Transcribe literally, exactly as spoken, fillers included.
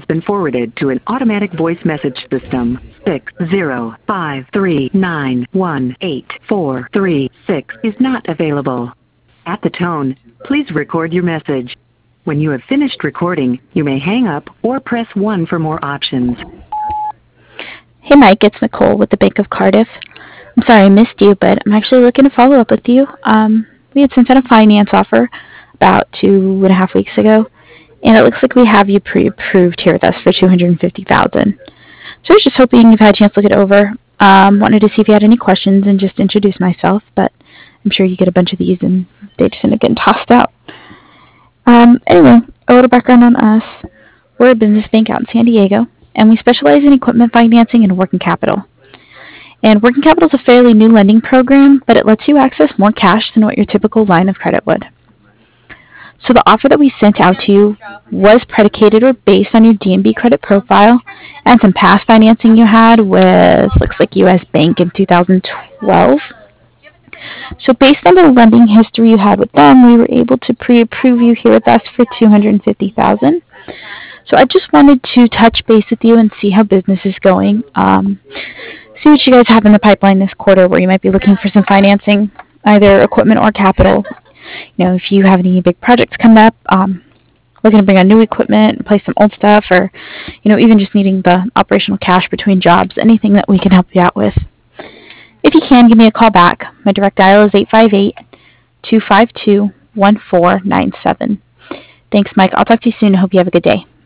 been forwarded to an automatic voice message system. six zero five three nine one eight four three six is not available. At the tone, please record your message. When you have finished recording, you may hang up or press one for more options. Hey Mike, it's Nicole with the Bank of Cardiff. I'm sorry I missed you, but I'm actually looking to follow up with you. Um, we had sent out a finance offer about two and a half weeks ago, and it looks like we have you pre-approved here with us for two hundred fifty thousand dollars. So I was just hoping you've had a chance to look it over. Um, wanted to see if you had any questions and just introduce myself, but I'm sure you get a bunch of these and they just end up getting tossed out. Um, anyway, a little background on us. We're a business bank out in San Diego, and we specialize in equipment financing and working capital. And working capital is a fairly new lending program, but it lets you access more cash than what your typical line of credit would. So the offer that we sent out to you was predicated or based on your D N B credit profile and some past financing you had with, looks like U S Bank in two thousand twelve. So based on the lending history you had with them, we were able to pre-approve you here with us for two hundred fifty thousand dollars. So I just wanted to touch base with you and see how business is going. Um, see what you guys have in the pipeline this quarter where you might be looking for some financing, either equipment or capital. You know, if you have any big projects coming up, um, looking to bring on new equipment, replace some old stuff, or, you know, even just needing the operational cash between jobs, anything that we can help you out with. If you can, give me a call back. My direct dial is eight five eight, two five two, one four nine seven. Thanks, Mike. I'll talk to you soon. I hope you have a good day.